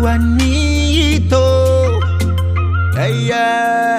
Juanito. Hey, yeah.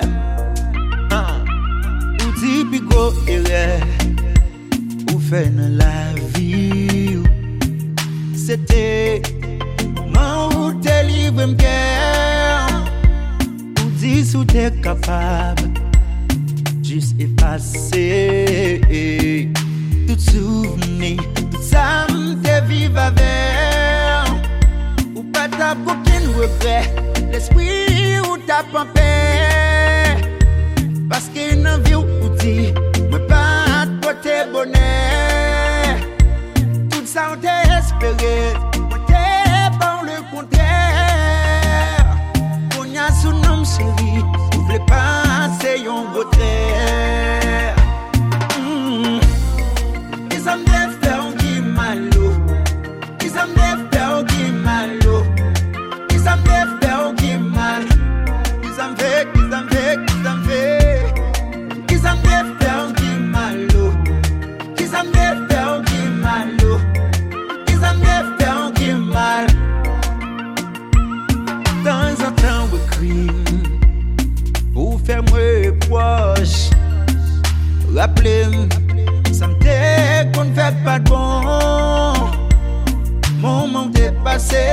Ou typico erreur ou fait dans la vie. C'était moi où t'es libre m'cœur. Ou dis où t'es capable juste effacer tout souvenir, tout ça m'te vive avec. Ou pas t'as aucun regret, l'esprit ou t'as pas paix. Parce que dans vie ou dit, me pas côté bonheur. Tout ça on t'a espéré, on t'est par le contraire. On y a son nom chéri, vous voulez passer yon beau trait. Ils ont des faire qui malo, ils ont des faire qui malo, ils ont des faire qui mal, ils ont fait, ils ont fait, ils ont fait. Ils ont des faire qui malo, ils ont des faire qui malo, ils ont des faire qui mal. Dans un temps de crime, pour faire moi proche, rappelez-moi, ça me dit qu'on ne fait pas de bon. Mon monde est passé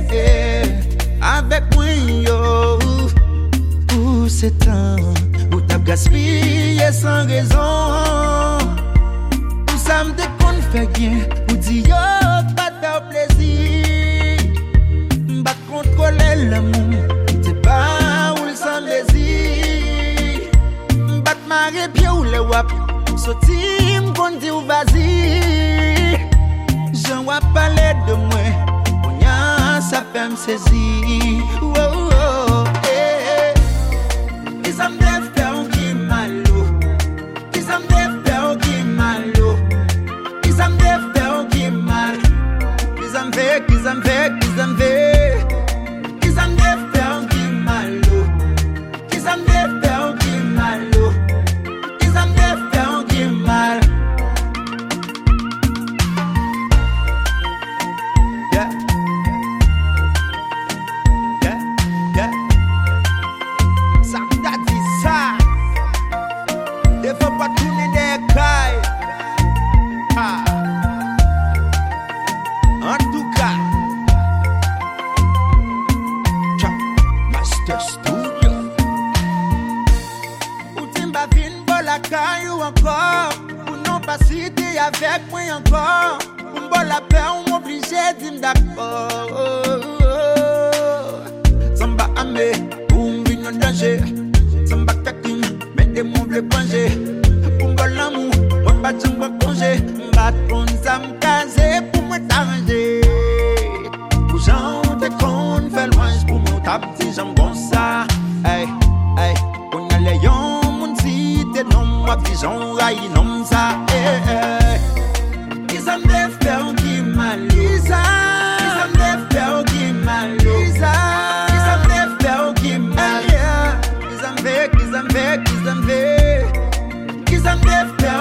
avec moi, yo. Pour ces temps où t'as gaspillé sans raison. Tout ça me dit qu'on ne fait rien, ou dit yo, pas de plaisir. M'bat contrôler l'amour, c'est pas où le sans désir. M'bat marrer pied ou le wap, sorti m'gon dit ou vas-y. J'en vois parler de moi, on y a ça fait m'saisir. Oh, oh, eh. Ils ont des faire qui malo, ils ont des faire qui malo, ils ont des faire qui mal, ils ont fait, ils ont fait, ils ont fait, ils ont des faire qui malo, ils ont des faire qui malo, ils ont des faire qui mal. Yeah, yeah, yeah. Ça t'a dit ça. Ne faut pas tourner des cailles. Ah. En tout cas, Master Studio. Ou timba vin pour la caille ou encore. Ou non pas citer avec moi encore. Ou m'bo la paix ou m'obligé d'im d'accord. Samba amé, ou m'vin en danger. Samba kakim, mettez mon bleu plongé. Pour m'bo l'amour, moi pas de m'bo congé. M'bat pour m'caser, pour m'arranger. Pour j'en te con, fait loin pour mon tap, si j'en bon ça. Hey, hey, on a les yon, mon cité, non, moi, puis j'en raille, non, ça. Hey, hey. Ils ont des faire qui mal, ils ont des faire qui mal, ils ont des faire qui mal. Ils ont fait, ils ont fait, ils ont fait, ils ont des faire